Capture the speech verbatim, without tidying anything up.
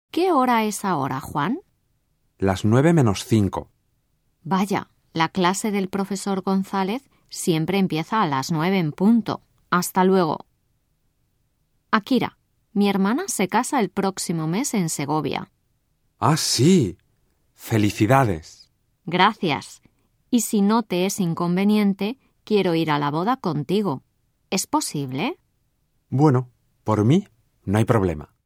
¿Qué hora es ahora, Juan? Las nueve menos cinco. Vaya, la clase del profesor González siempre empieza a las nueve en punto. Hasta luego. Akira, mi hermana se casa el próximo mes en Segovia. ¡Ah, sí! ¡Felicidades! Gracias. Y si no te es inconveniente, quiero ir a la boda contigo. ¿Es posible? Bueno, por mí no hay problema.